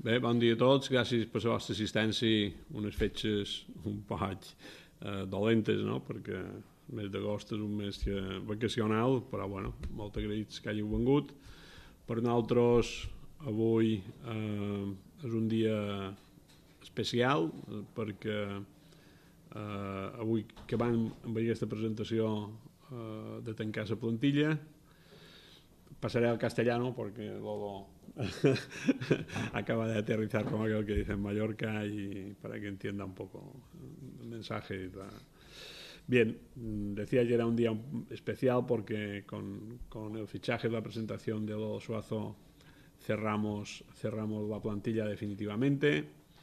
Bé, bon dia a tots, gràcies per la vostra assistència, unes fetges un poc dolentes, no? Perquè el mes d'agost és un mes vacacional, però bueno, molt agraïts que hàgiu vengut. Per nosaltres avui és un dia especial perquè avui acabant amb aquesta presentació de tancar la plantilla. Pasaré al castellano porque luego acaba de aterrizar, como aquel que dice, en Mallorca, y para que entienda un poco el mensaje. Bien, decía que era un día especial porque con el fichaje y la presentación de Lolo Suazo cerramos la plantilla definitivamente.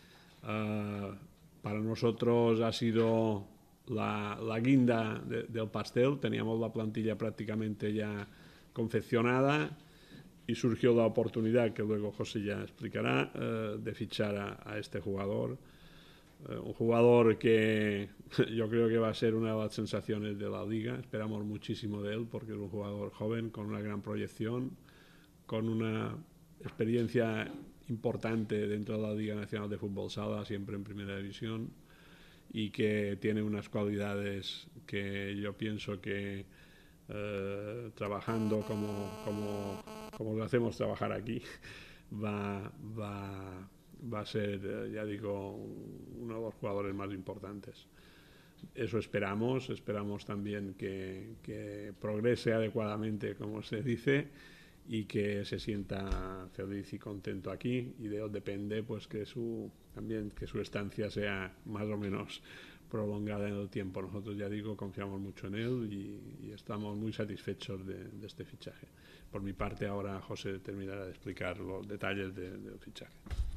Para nosotros ha sido la guinda del pastel. Teníamos la plantilla prácticamente ya confeccionada y surgió la oportunidad, que luego José ya explicará, de fichar a este jugador. Un jugador que yo creo que va a ser una de las sensaciones de la liga. Esperamos muchísimo de él porque es un jugador joven con una gran proyección, con una experiencia importante dentro de la Liga Nacional de Fútbol Sala, siempre en primera división, y que tiene unas cualidades que yo pienso que trabajando como lo hacemos trabajar aquí va a ser, ya digo, uno de los jugadores más importantes. Eso esperamos también que progrese adecuadamente, como se dice, y que se sienta feliz y contento aquí, y de él depende pues que su estancia sea más o menos prolongada en el tiempo. Nosotros, ya digo, confiamos mucho en él y estamos muy satisfechos de este fichaje. Por mi parte, ahora José terminará de explicar los detalles del fichaje.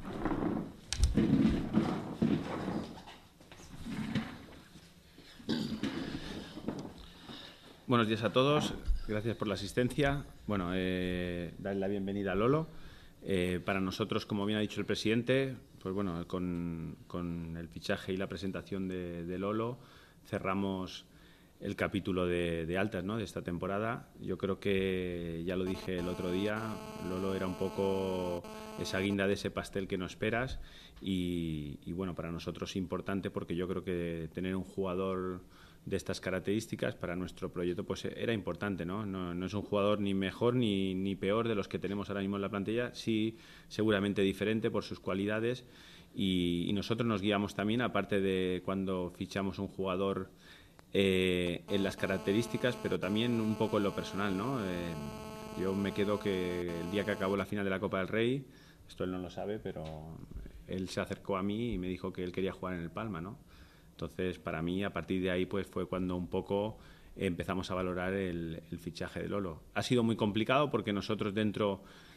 Buenos días a todos, gracias por la asistencia. Bueno, darle la bienvenida a Lolo. Para nosotros, como bien ha dicho el presidente, pues bueno, con el fichaje y la presentación de Lolo cerramos el capítulo de altas, ¿no?, de esta temporada. Yo creo que, ya lo dije el otro día, Lolo era un poco esa guinda de ese pastel que no esperas y bueno, para nosotros es importante porque yo creo que tener un jugador de estas características para nuestro proyecto pues era importante, ¿no? No es un jugador ni mejor ni peor de los que tenemos ahora mismo en la plantilla, sí seguramente diferente por sus cualidades y nosotros nos guiamos también, aparte de cuando fichamos un jugador en las características, pero también un poco en lo personal, ¿no? Yo me quedo que el día que acabó la final de la Copa del Rey, esto él no lo sabe, pero él se acercó a mí y me dijo que él quería jugar en el Palma, ¿no? Entonces, para mí, a partir de ahí, pues fue cuando un poco empezamos a valorar el fichaje de Lolo. Ha sido muy complicado porque nosotros dentro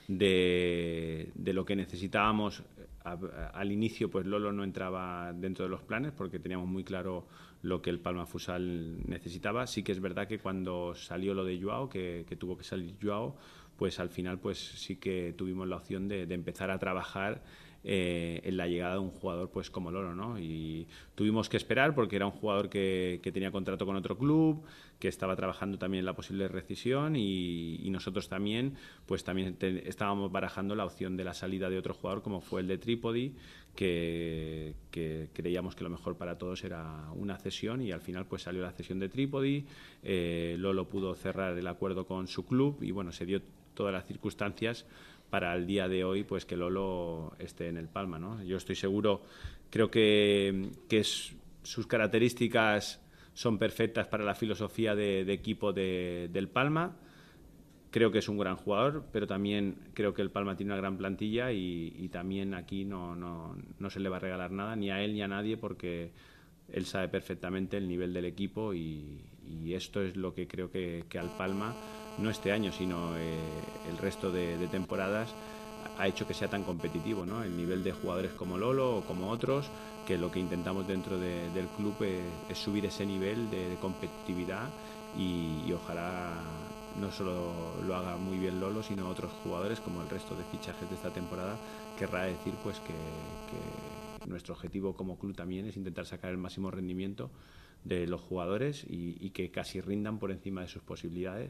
de lo que necesitábamos al inicio, pues Lolo no entraba dentro de los planes porque teníamos muy claro lo que el Palma Futsal necesitaba. Sí que es verdad que cuando salió lo de Joao, que tuvo que salir Joao, pues al final pues sí que tuvimos la opción de empezar a trabajar en la llegada de un jugador pues como Lolo, ¿no? Y tuvimos que esperar porque era un jugador que tenía contrato con otro club, que estaba trabajando también en la posible rescisión y nosotros también pues también estábamos barajando la opción de la salida de otro jugador como fue el de Trípodi, que creíamos que lo mejor para todos era una cesión y al final pues salió la cesión de Trípodi. Lolo pudo cerrar el acuerdo con su club y bueno, se dio todas las circunstancias para el día de hoy pues que Lolo esté en el Palma, ¿no? Yo estoy seguro, creo que sus características son perfectas para la filosofía de equipo del Palma. Creo que es un gran jugador, pero también creo que el Palma tiene una gran plantilla y también aquí no se le va a regalar nada, ni a él ni a nadie, porque él sabe perfectamente el nivel del equipo y esto es lo que creo que al Palma, no este año, sino el resto de temporadas, ha hecho que sea tan competitivo, ¿no? El nivel de jugadores como Lolo o como otros, que lo que intentamos dentro del club es subir ese nivel de competitividad y ojalá no solo lo haga muy bien Lolo, sino otros jugadores, como el resto de fichajes de esta temporada. Querrá decir pues que nuestro objetivo como club también es intentar sacar el máximo rendimiento de los jugadores y que casi rindan por encima de sus posibilidades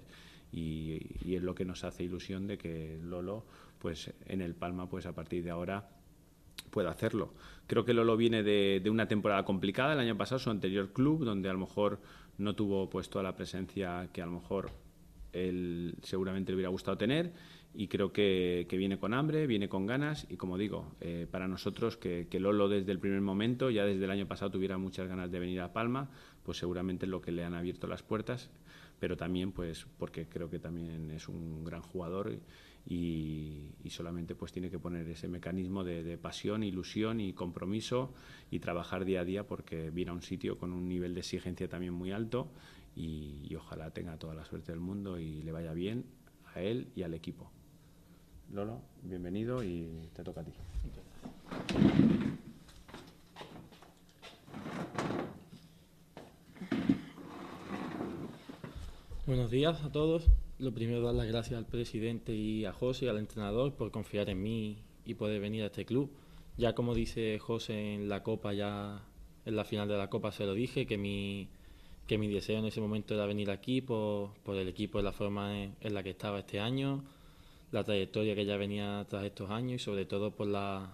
y es lo que nos hace ilusión de que Lolo pues en el Palma pues a partir de ahora pueda hacerlo. Creo que Lolo viene de una temporada complicada el año pasado, su anterior club, donde a lo mejor no tuvo pues toda la presencia que a lo mejor él seguramente le hubiera gustado tener, y creo que viene con hambre, viene con ganas, y como digo, para nosotros que Lolo desde el primer momento, ya desde el año pasado, tuviera muchas ganas de venir a Palma, pues seguramente es lo que le han abierto las puertas, pero también pues porque creo que también es un gran jugador y solamente pues tiene que poner ese mecanismo de pasión, ilusión y compromiso y trabajar día a día, porque viene a un sitio con un nivel de exigencia también muy alto, y ojalá tenga toda la suerte del mundo y le vaya bien a él y al equipo. Lolo, bienvenido y te toca a ti. Buenos días a todos. Lo primero, dar las gracias al presidente y a José y al entrenador por confiar en mí y poder venir a este club. Ya como dice José en la Copa, ya en la final de la Copa se lo dije, que mi deseo en ese momento era venir aquí por el equipo, en la forma en la que estaba este año, la trayectoria que ya venía tras estos años y sobre todo por la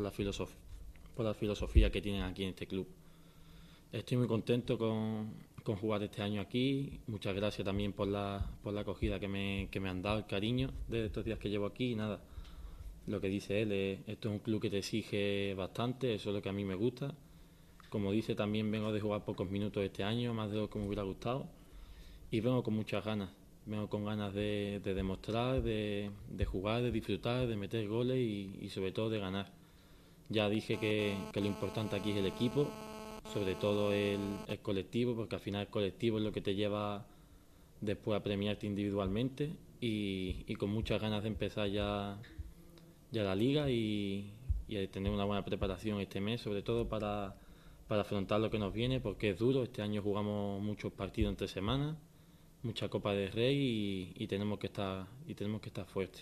filosofía que tienen aquí en este club. Estoy muy contento con jugar este año aquí. Muchas gracias también por la acogida que me han dado, el cariño de estos días que llevo aquí. Y nada, lo que dice él, esto es un club que te exige bastante, eso es lo que a mí me gusta. Como dice, también vengo de jugar pocos minutos este año, más de lo que me hubiera gustado, y vengo con muchas ganas. Vengo con ganas de demostrar, de jugar, de disfrutar, de meter goles y sobre todo de ganar. Ya dije que lo importante aquí es el equipo, sobre todo el colectivo, porque al final el colectivo es lo que te lleva después a premiarte individualmente, y con muchas ganas de empezar ya la liga y a tener una buena preparación este mes, sobre todo para afrontar lo que nos viene, porque es duro. Este año jugamos muchos partidos entre semanas, mucha Copa del Rey, y tenemos que estar fuertes.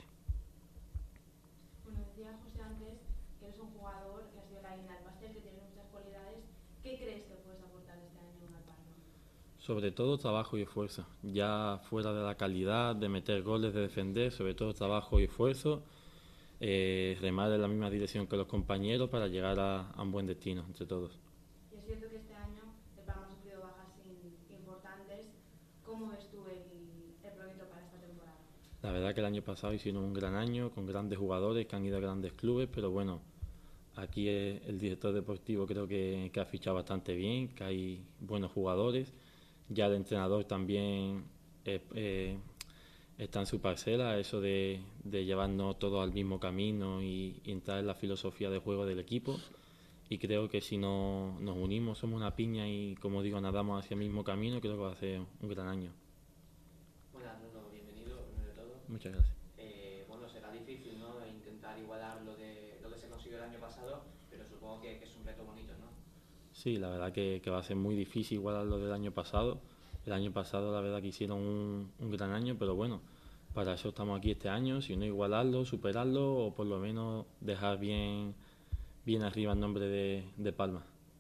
Bueno, decía José antes que eres un jugador que has sido la guinda del pastel, que tienes muchas cualidades. ¿Qué crees que puedes aportar este año al Palma? Sobre todo trabajo y esfuerzo, ya fuera de la calidad, de meter goles, de defender, sobre todo trabajo y esfuerzo, remar en la misma dirección que los compañeros para llegar a un buen destino entre todos. Y es cierto que este año el Palma ha sufrido bajas importantes. ¿Cómo ves tú el proyecto para esta temporada? La verdad que el año pasado hicieron un gran año con grandes jugadores que han ido a grandes clubes, pero bueno, aquí el director deportivo creo que ha fichado bastante bien, que hay buenos jugadores. Ya el entrenador también está en su parcela, eso de llevarnos todos al mismo camino y entrar en la filosofía de juego del equipo. Y creo que si nos unimos, somos una piña y, como digo, nadamos hacia el mismo camino, creo que va a ser un gran año. Hola, Nuno, bienvenido, primero de todo. Muchas gracias. Bueno, será difícil, ¿no?, intentar igualar lo que se consiguió el año pasado, pero supongo que es un reto bonito, ¿no? Sí, la verdad que va a ser muy difícil igualar lo del año pasado. El año pasado la verdad que hicieron un gran año, pero bueno, para eso estamos aquí este año, si no igualarlo, superarlo o por lo menos dejar bien arriba el nombre de Palma.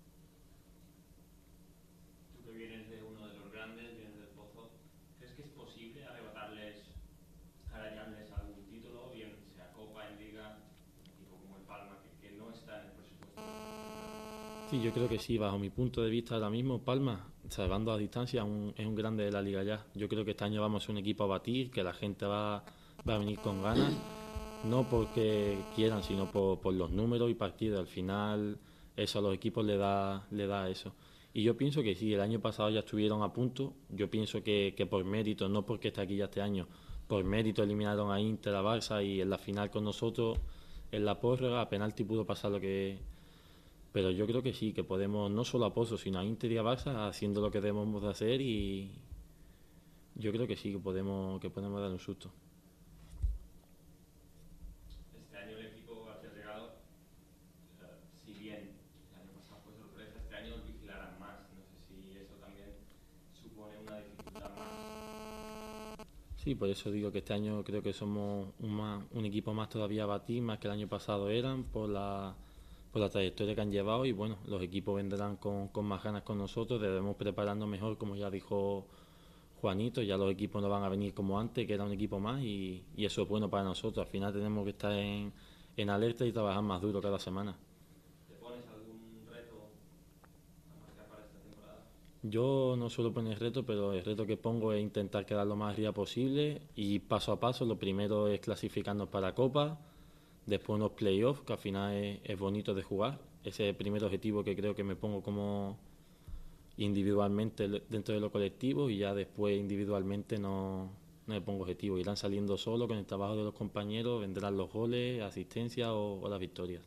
Tú que vienes de uno de los grandes, vienes del Pozo, ¿crees que es posible arañarles algún título, bien sea Copa, en Liga, un equipo como el Palma, que no está en el presupuesto? Sí, yo creo que sí, bajo mi punto de vista ahora mismo, Palma, salvando a distancia, es un grande de la Liga ya. Yo creo que este año vamos a ser un equipo a batir, que la gente va a venir con ganas, no porque quieran, sino por los números y partidos. Al final eso a los equipos le da eso. Y yo pienso que sí, el año pasado ya estuvieron a punto. Yo pienso que por mérito, no porque esté aquí ya este año, por mérito eliminaron a Inter, a Barça, y en la final con nosotros, en la prórroga, a penalti pudo pasar lo que... Pero yo creo que sí, que podemos, no solo a Pozo, sino a Inter y a Barça, haciendo lo que debemos de hacer, y yo creo que sí, que podemos dar un susto. Este año el equipo al que ha llegado, si bien el año pasado fue sorpresa, este año los vigilarán más. No sé si eso también supone una dificultad más. Sí, por eso digo que este año creo que somos un equipo más todavía a batir, más que el año pasado eran, por la trayectoria que han llevado, y bueno, los equipos vendrán con más ganas con nosotros, debemos prepararnos mejor, como ya dijo Juanito, ya los equipos no van a venir como antes, que era un equipo más, y eso es bueno para nosotros. Al final tenemos que estar en alerta y trabajar más duro cada semana. Yo no suelo poner reto, pero el reto que pongo es intentar quedar lo más arriba posible y paso a paso. Lo primero es clasificarnos para Copa, después unos playoffs, que al final es bonito de jugar. Ese es el primer objetivo que creo que me pongo como individualmente dentro de lo colectivo, y ya después individualmente no me pongo objetivos. Irán saliendo solo con el trabajo de los compañeros, vendrán los goles, asistencia o las victorias.